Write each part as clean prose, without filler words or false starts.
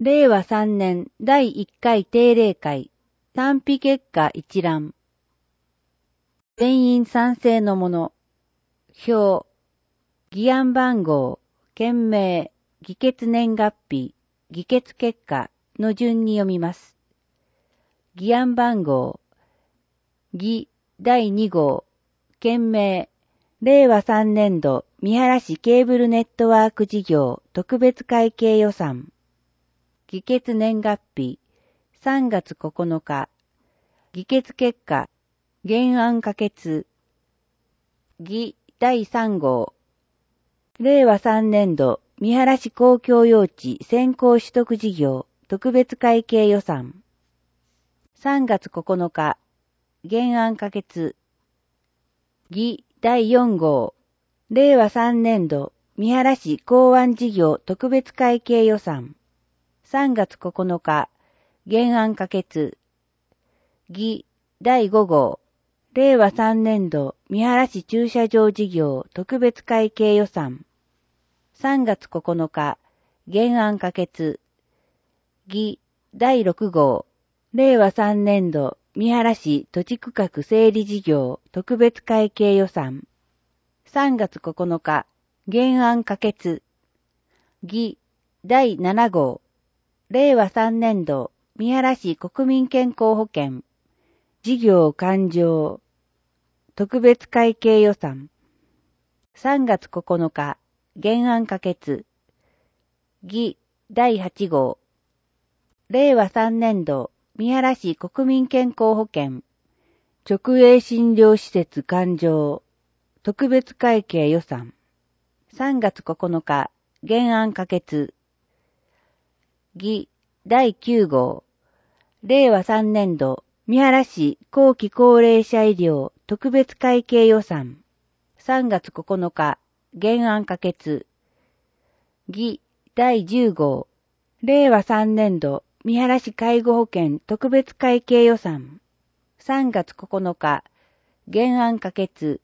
令和3年第1回定例会、賛否結果一覧。全員賛成のもの。表。議案番号、件名、議決年月日、議決結果の順に読みます。議案番号。議第2号。件名。令和3年度三原市ケーブルネットワーク事業特別会計予算。議決年月日。3月9日。議決結果。原案可決。議第3号。令和3年度三原市公共用地先行取得事業特別会計予算。3月9日。原案可決。議第4号。令和3年度三原市港湾事業特別会計予算。3月9日。原案可決。議第5号。令和3年度三原市駐車場事業特別会計予算。3月9日。原案可決。議第6号。令和3年度三原市土地区画整理事業特別会計予算。3月9日。原案可決。議第7号。令和3年度三原市国民健康保険事業勘定特別会計予算。3月9日。原案可決。議第8号。令和3年度三原市国民健康保険直営診療施設勘定特別会計予算。3月9日。原案可決。議第9号。令和3年度三原市後期高齢者医療特別会計予算。3月9日。原案可決。議第10号。令和3年度三原市介護保険特別会計予算。3月9日。原案可決。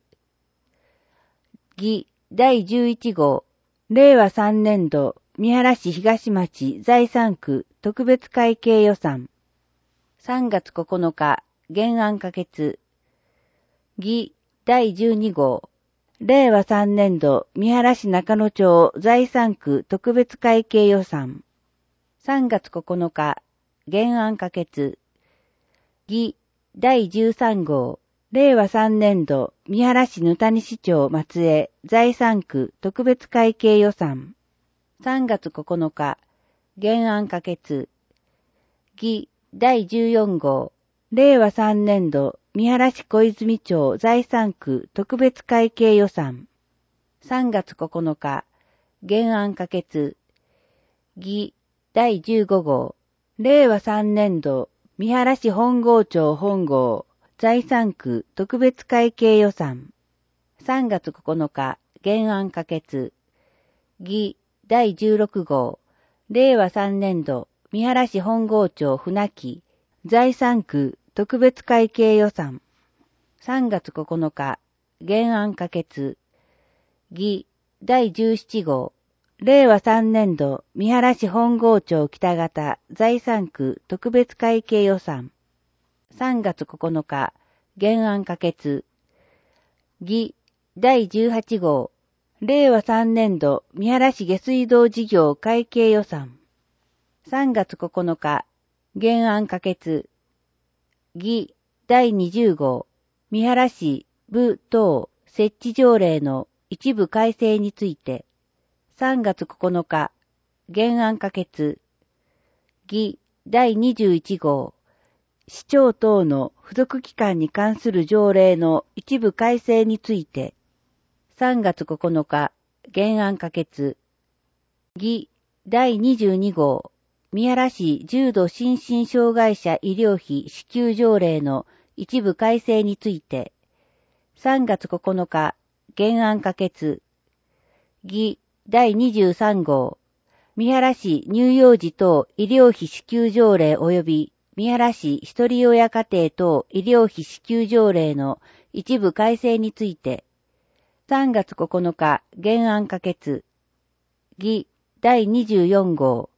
議第11号。令和3年度三原市東町財産区特別会計予算。3月9日。原案可決。議第12号。令和3年度三原市中野町財産区特別会計予算。3月9日。原案可決。議第13号。令和3年度三原市沼谷市町松江財産区特別会計予算。3月9日。原案可決。議第14号。令和3年度三原市小泉町財産区特別会計予算。3月9日。原案可決。議第15号。令和3年度三原市本郷町本郷財産区特別会計予算。3月9日。原案可決。議第16号。令和3年度三原市本郷町船木財産区特別会計予算。3月9日。原案可決。議第17号。令和3年度三原市本郷町北方財産区特別会計予算。3月9日。原案可決。議第18号。令和3年度三原市下水道事業会計予算。3月9日。原案可決。議第20号。三原市部等設置条例の一部改正について。3月9日。原案可決。議第21号。市長等の付属機関に関する条例の一部改正について。3月9日。原案可決。議第22号。三原市重度心身障害者医療費支給条例の一部改正について。3月9日。原案可決。議第23号。三原市乳幼児等医療費支給条例及び三原市一人親家庭等医療費支給条例の一部改正について。3月9日。原案可決。議第24号。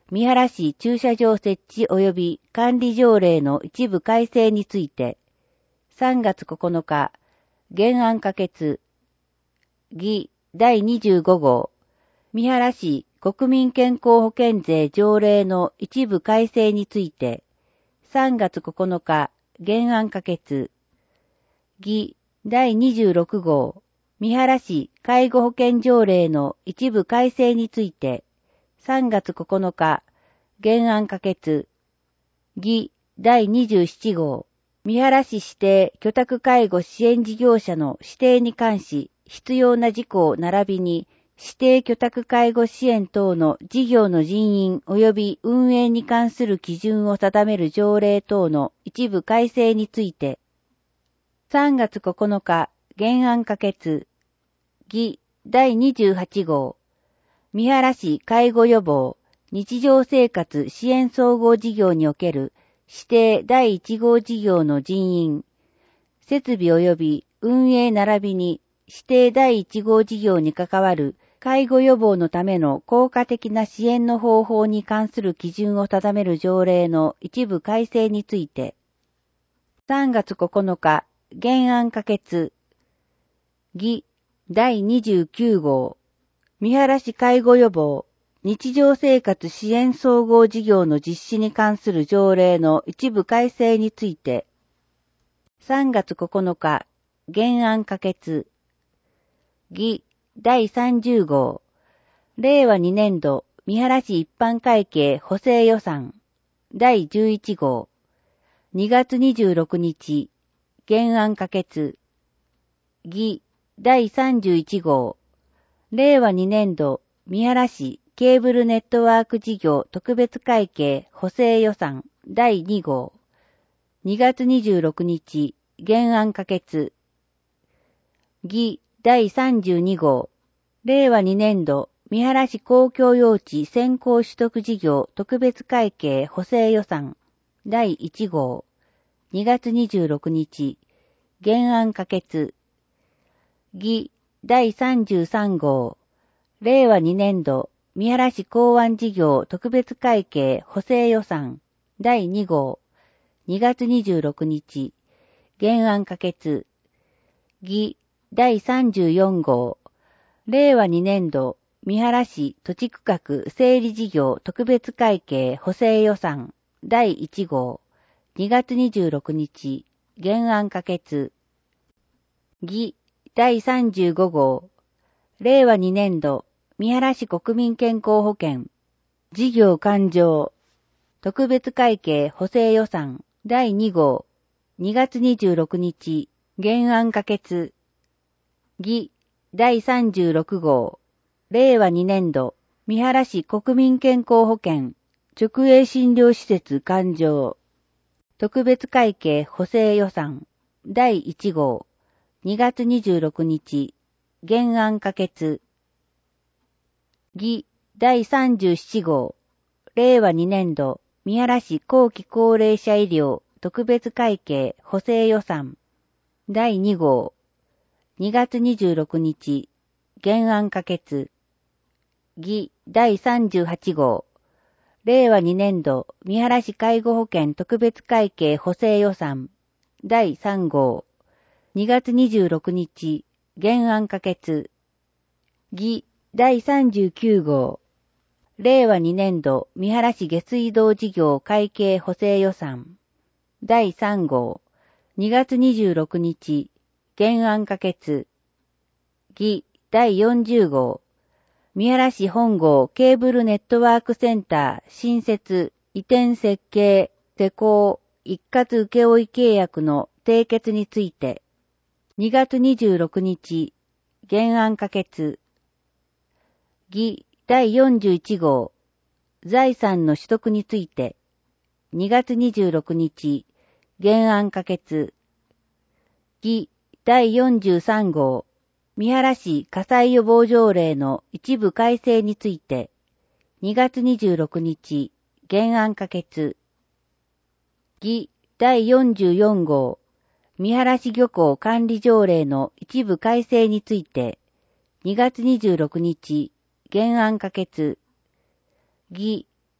三原市駐車場設置及び管理条例の一部改正について、3月9日、原案可決、議第25号、三原市国民健康保険税条例の一部改正について、3月9日、原案可決、議第26号、三原市介護保険条例の一部改正について、3月9日、原案可決、議第27号、三原市指定居宅介護支援事業者の指定に関し、必要な事項並びに、指定居宅介護支援等の事業の人員及び運営に関する基準を定める条例等の一部改正について、3月9日、原案可決、議第28号、三原市介護予防、日常生活支援総合事業における指定第1号事業の人員、設備及び運営並びに指定第1号事業に関わる介護予防のための効果的な支援の方法に関する基準を定める条例の一部改正について、3月9日、原案可決、議第29号、三原市介護予防、日常生活支援総合事業の実施に関する条例の一部改正について、3月9日、原案可決、議第30号、令和2年度三原市一般会計補正予算、第11号、2月26日、原案可決、議第31号、令和2年度三原市ケーブルネットワーク事業特別会計補正予算第2号、2月26日、原案可決、議第32号、令和2年度三原市公共用地先行取得事業特別会計補正予算第1号、2月26日、原案可決、議第33号、令和2年度三原市港湾事業特別会計補正予算第2号、2月26日、原案可決、議第34号、令和2年度三原市土地区画整理事業特別会計補正予算第1号、2月26日、原案可決、議第35号、令和2年度三原市国民健康保険事業勘定特別会計補正予算第2号、2月26日、原案可決、議第36号、令和2年度三原市国民健康保険直営診療施設勘定特別会計補正予算第1号、2月26日、原案可決、議第37号、令和2年度三原市後期高齢者医療特別会計補正予算第2号、2月26日、原案可決、議第38号、令和2年度三原市介護保険特別会計補正予算第3号、2月26日、原案可決、議第39号、令和2年度三原市下水道事業会計補正予算第3号、2月26日、原案可決、議第40号、三原市本郷ケーブルネットワークセンター新設移転設計施工一括請負契約の締結について、2月26日、原案可決、議第41号、財産の取得について、2月26日、原案可決、議第43号、三原市火災予防条例の一部改正について、2月26日、原案可決、議第44号、三原市漁港管理条例の一部改正について、2月26日、原案可決、議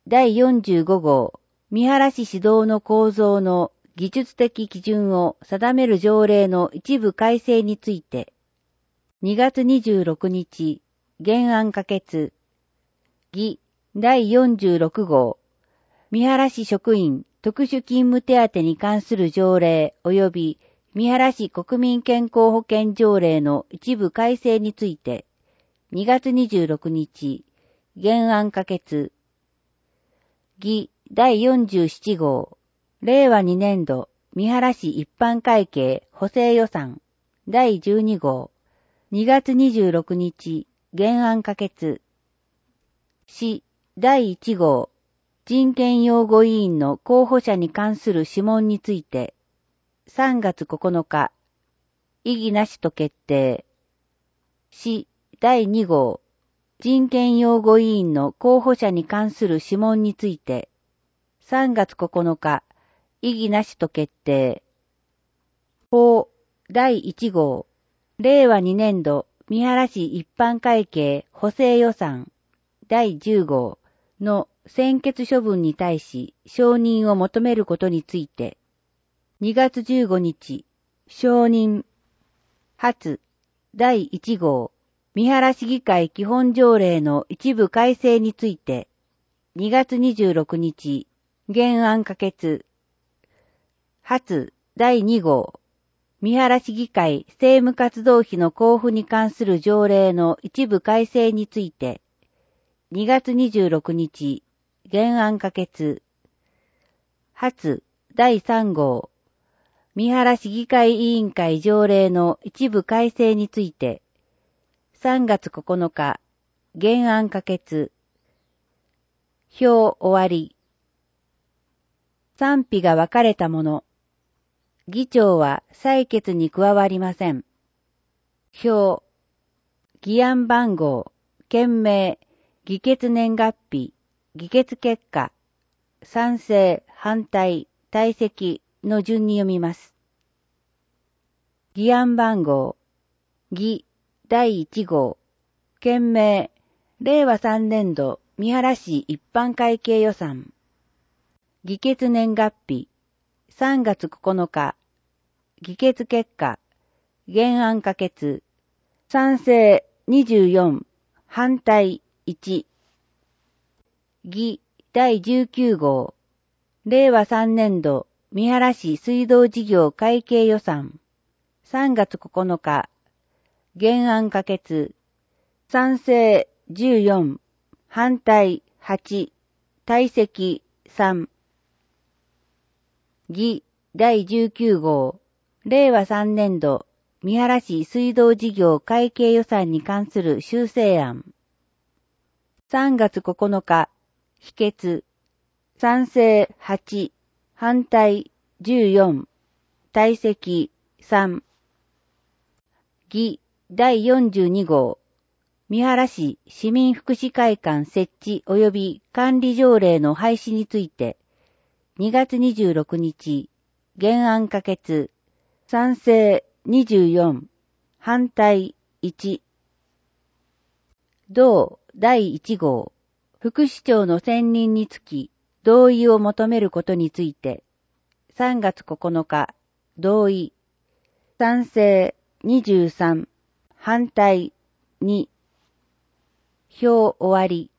第45号三原市指導の構造の技術的基準を定める条例の一部改正について、2月26日、原案可決。議第46号三原市職員特殊勤務手当に関する条例及び三原市国民健康保険条例の一部改正について、2月26日、原案可決。議第47号令和2年度三原市一般会計補正予算第12号2月26日原案可決。市第1号人権擁護委員の候補者に関する諮問について3月9日異議なしと決定。市第2号人権擁護委員の候補者に関する諮問について3月9日異議なしと決定。法第1号令和2年度三原市一般会計補正予算第10号の専決処分に対し承認を求めることについて2月15日承認。発第1号三原市議会基本条例の一部改正について2月26日原案可決。発第2号三原市議会政務活動費の交付に関する条例の一部改正について2月26日原案可決。発第3号三原市議会委員会条例の一部改正について3月9日原案可決。表終わり。賛否が分かれたもの。議長は採決に加わりません。表。議案番号、件名、議決年月日、議決結果、賛成、反対、退席の順に読みます。議案番号、議第1号、件名、令和3年度三原市一般会計予算。議決年月日、3月9日。議決結果、原案可決。賛成24、反対1。議第19号。令和3年度三原市水道事業会計予算。3月9日。原案可決。賛成14、反対8、退席3。議第19号令和3年度三原市水道事業会計予算に関する修正案。3月9日否決。賛成8、反対14、退席3。議第42号三原市市民福祉会館設置及び管理条例の廃止について2月26日原案可決。賛成24、反対1。同第1号副市長の選任につき同意を求めることについて3月9日同意。賛成23、反対2。表終わり。